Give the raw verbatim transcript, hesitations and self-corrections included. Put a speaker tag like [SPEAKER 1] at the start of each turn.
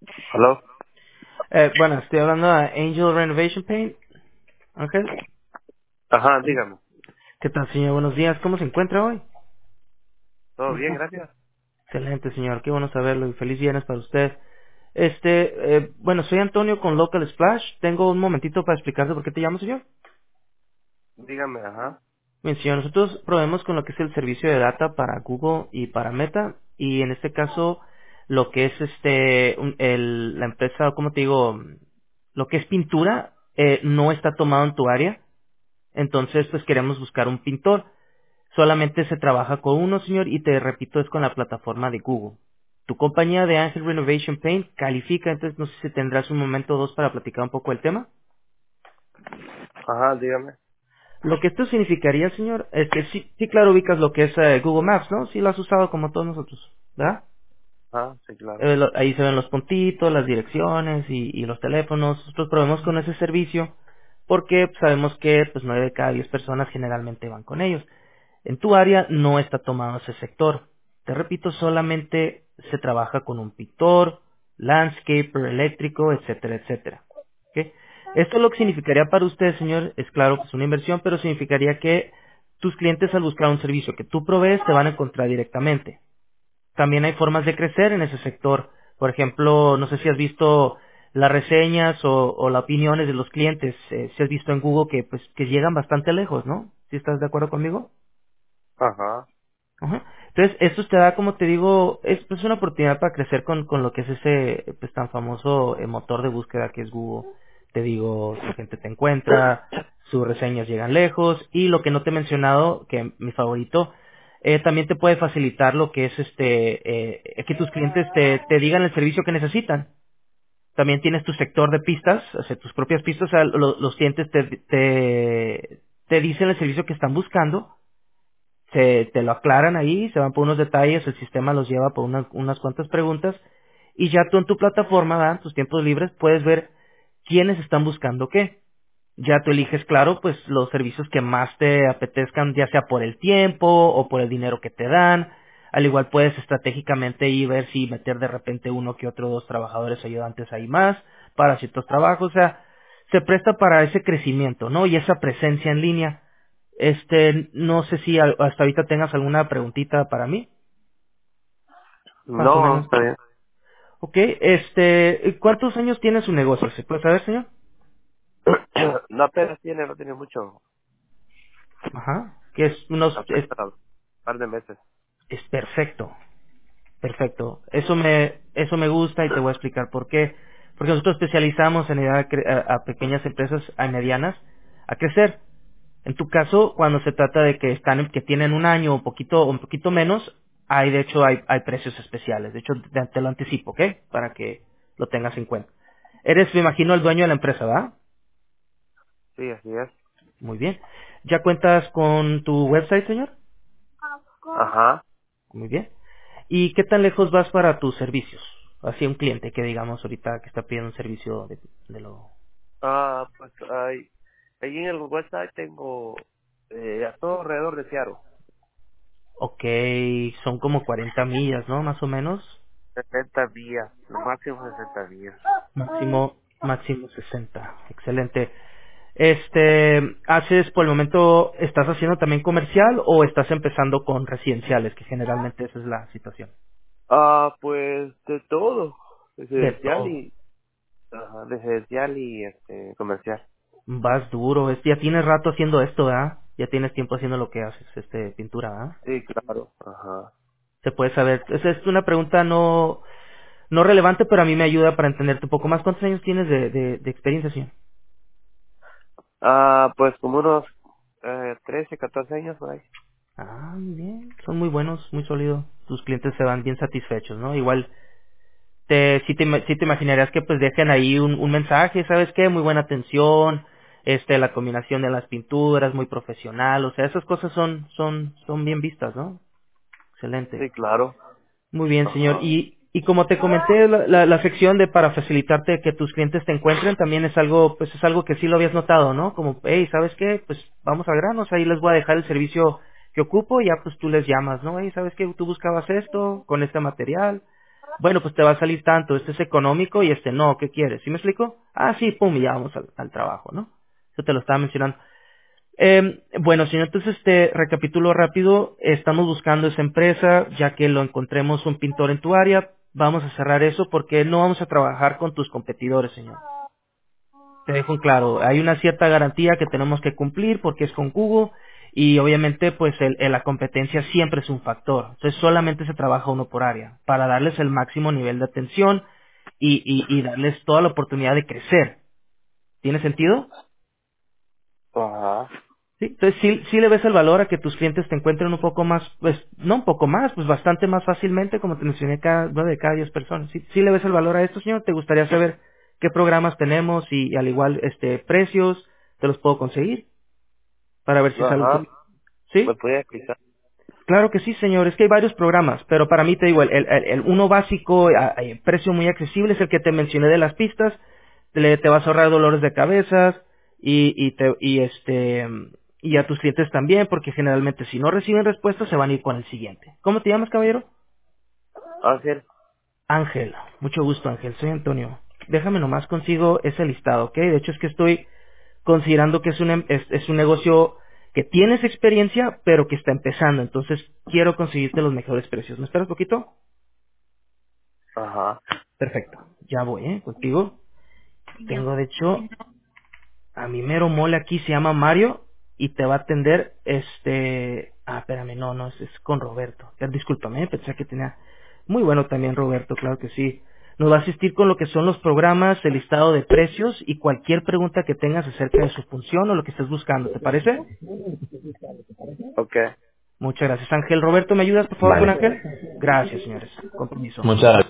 [SPEAKER 1] ¿Aló?
[SPEAKER 2] Eh, bueno, estoy hablando de Angel Renovation Paint. Ángel.
[SPEAKER 1] Ajá, dígame.
[SPEAKER 2] ¿Qué tal, señor? Buenos días. ¿Cómo se encuentra hoy?
[SPEAKER 1] ¿Todo bien, gracias?
[SPEAKER 2] Excelente, señor. Qué bueno saberlo y feliz viernes para usted. Este, eh, bueno, soy Antonio con Local Splash. Tengo un momentito para explicarte por qué te llamo, señor.
[SPEAKER 1] Dígame, ajá.
[SPEAKER 2] Bien, señor, nosotros proveemos con lo que es el servicio de data para Google y para Meta. Y en este caso, lo que es este, un- el- la empresa, ¿cómo te digo? Lo que es pintura, eh, no está tomado en tu área. Entonces, pues queremos buscar un pintor. Solamente se trabaja con uno, señor, y te repito, es con la plataforma de Google. Tu compañía de Angel Renovation Paint califica, entonces no sé si tendrás un momento o dos para platicar un poco del tema.
[SPEAKER 1] Ajá, dígame.
[SPEAKER 2] Lo que esto significaría, señor, es que sí, sí claro, ubicas lo que es eh, Google Maps, ¿no? Sí lo has usado como todos nosotros, ¿verdad?
[SPEAKER 1] Ah, sí, claro.
[SPEAKER 2] Eh, lo- ahí se ven los puntitos, las direcciones y, y los teléfonos. Nosotros probemos con ese servicio porque sabemos que pues nueve de cada diez personas generalmente van con ellos. En tu área no está tomado ese sector. Te repito, solamente se trabaja con un pintor, landscaper, eléctrico, etcétera, etcétera. ¿Ok? Esto lo que significaría para usted, señor, es claro que es una inversión, pero significaría que tus clientes al buscar un servicio que tú provees te van a encontrar directamente. También hay formas de crecer en ese sector. Por ejemplo, no sé si has visto las reseñas o, o las opiniones de los clientes, eh, si has visto en Google que pues que llegan bastante lejos, ¿no? ¿Sí estás de acuerdo conmigo?
[SPEAKER 1] Ajá.
[SPEAKER 2] Ajá. Entonces, esto te da, como te digo, es pues una oportunidad para crecer con, con lo que es ese pues tan famoso eh, motor de búsqueda que es Google. Te digo, su gente te encuentra, sus reseñas llegan lejos y lo que no te he mencionado, que mi favorito, eh, también te puede facilitar lo que es este eh, que tus clientes te, te digan el servicio que necesitan. También tienes tu sector de pistas, o sea, tus propias pistas, o sea, lo- los clientes te, te, te dicen el servicio que están buscando, se te lo aclaran ahí, se van por unos detalles, el sistema los lleva por una- unas cuantas preguntas y ya tú en tu plataforma, ¿verdad? En tus tiempos libres, puedes ver quiénes están buscando qué. Ya tú eliges, claro, pues los servicios que más te apetezcan, ya sea por el tiempo o por el dinero que te dan. Al igual puedes estratégicamente ir ver si meter de repente uno que otro dos trabajadores ayudantes ahí más para ciertos trabajos. O sea, se presta para ese crecimiento, ¿no? Y esa presencia en línea. Este, no sé si al- hasta ahorita tengas alguna preguntita para mí, más o
[SPEAKER 1] No,
[SPEAKER 2] menos.
[SPEAKER 1] está bien.
[SPEAKER 2] Ok, este, ¿cuántos años tiene su negocio? ¿Se puede saber, señor?
[SPEAKER 1] No apenas tiene, no tiene mucho.
[SPEAKER 2] Ajá, que es unos, es,
[SPEAKER 1] Apenas un par de meses.
[SPEAKER 2] es perfecto, perfecto. Eso me, eso me gusta y te voy a explicar por qué. Porque nosotros especializamos en ayudar a, cre- a- a pequeñas empresas, a medianas, a crecer. En tu caso, cuando se trata de que están, que tienen un año o un poquito, o un poquito menos, hay, de hecho, hay, hay precios especiales. De hecho, te, te lo anticipo, ¿ok? Para que lo tengas en cuenta. Eres, me imagino, el dueño de la empresa, ¿verdad?
[SPEAKER 1] Sí, así es.
[SPEAKER 2] Muy bien. ¿Ya cuentas con tu website, señor?
[SPEAKER 1] Ajá.
[SPEAKER 2] Muy bien. ¿Y qué tan lejos vas para tus servicios? Así un cliente que digamos ahorita que está pidiendo un servicio de, de lo...
[SPEAKER 1] Ah, pues ahí, ahí en el website tengo eh, a todo alrededor de Seattle.
[SPEAKER 2] Ok, son como cuarenta millas, ¿no? Más o menos.
[SPEAKER 1] sesenta días, lo máximo sesenta días.
[SPEAKER 2] Máximo, máximo sesenta. Excelente. Este, ¿haces por el momento, estás haciendo también comercial o estás empezando con residenciales? Que generalmente esa es la situación.
[SPEAKER 1] Ah, pues de todo.
[SPEAKER 2] De
[SPEAKER 1] Residencial
[SPEAKER 2] todo.
[SPEAKER 1] y, ajá, residencial y este, comercial.
[SPEAKER 2] Vas duro. Es- ya tienes rato haciendo esto, ¿verdad? Ya tienes tiempo haciendo lo que haces, este, pintura, ¿verdad?
[SPEAKER 1] Sí, claro. Ajá.
[SPEAKER 2] Se puede saber. Esa es una pregunta no, no relevante, pero a mí me ayuda para entenderte un poco más. ¿Cuántos años tienes de, de, de experiencia, señor?
[SPEAKER 1] Ah, pues como unos eh, trece, catorce años por ahí.
[SPEAKER 2] Ah, muy bien. Son muy buenos, muy sólidos. Tus clientes se van bien satisfechos, ¿no? Igual, te, sí, te, ima- sí te imaginarías que pues dejen ahí un, un mensaje, ¿sabes qué? Muy buena atención, este, la combinación de las pinturas, muy profesional. O sea, esas cosas son, son, son bien vistas, ¿no? Excelente.
[SPEAKER 1] Sí, claro.
[SPEAKER 2] Muy bien, señor.
[SPEAKER 1] Ajá.
[SPEAKER 2] Y, y como te comenté, la, la, la sección de para facilitarte que tus clientes te encuentren también es algo, pues es algo que sí lo habías notado, ¿no? Como, hey, ¿sabes qué? Pues vamos a granos, ahí les voy a dejar el servicio que ocupo y ya pues tú les llamas, ¿no? Hey, ¿sabes qué? Tú buscabas esto con este material. Bueno, pues te va a salir tanto, este es económico y este no, ¿qué quieres? ¿Sí me explico? Ah, sí, pum, y ya vamos al, al trabajo, ¿no? Eso te lo estaba mencionando. Eh, bueno, señor, entonces te recapitulo rápido. Estamos buscando esa empresa, ya que lo encontremos un pintor en tu área. Vamos a cerrar eso porque no vamos a trabajar con tus competidores, señor. Te dejo en claro, hay una cierta garantía que tenemos que cumplir porque es con Google y obviamente pues el, el- la competencia siempre es un factor. Entonces solamente se trabaja uno por área para darles el máximo nivel de atención y, y, y darles toda la oportunidad de crecer. ¿Tiene sentido?
[SPEAKER 1] Ajá.
[SPEAKER 2] Sí, entonces sí, sí le ves el valor a que tus clientes te encuentren un poco más, pues no un poco más, pues bastante más fácilmente, como te mencioné, cada nueve de cada diez personas. Sí, sí le ves el valor a esto, señor. ¿Te gustaría saber qué programas tenemos y, y al igual este precios te los puedo conseguir para ver si es algo
[SPEAKER 1] Ajá.
[SPEAKER 2] que...
[SPEAKER 1] ¿Me
[SPEAKER 2] ¿Sí?
[SPEAKER 1] puede explicar?
[SPEAKER 2] Claro que sí, señor. Es que hay varios programas, pero para mí te digo, el, el- el- el uno básico, a, a precio muy accesible, es el que te mencioné de las pistas. Le- te vas a ahorrar dolores de cabezas y, y, te, y, este, y a tus clientes también, porque generalmente si no reciben respuesta se van a ir con el siguiente. ¿Cómo te llamas, caballero?
[SPEAKER 1] Ángel.
[SPEAKER 2] Ángel. Mucho gusto, Ángel. Soy Antonio. Déjame nomás consigo ese listado, ¿ok? De hecho es que estoy considerando que es un, em- es, es un negocio que tienes experiencia, pero que está empezando. Entonces, quiero conseguirte los mejores precios. ¿Me esperas poquito?
[SPEAKER 1] Ajá.
[SPEAKER 2] Perfecto. Ya voy, ¿eh? Contigo. Tengo, de hecho, a mi mero mole aquí se llama Mario y te va a atender, este... Ah, espérame, no, no, es, es con Roberto. Eh, Discúlpame, eh, pensé que tenía... Muy bueno también Roberto, claro que sí. Nos va a asistir con lo que son los programas, el listado de precios y cualquier pregunta que tengas acerca de su función o lo que estés buscando. ¿Te parece?
[SPEAKER 1] Ok.
[SPEAKER 2] Muchas gracias, Ángel. Roberto, ¿me ayudas por favor con
[SPEAKER 3] Vale.
[SPEAKER 2] Ángel? Gracias, señores. Con permiso.
[SPEAKER 3] Muchas gracias.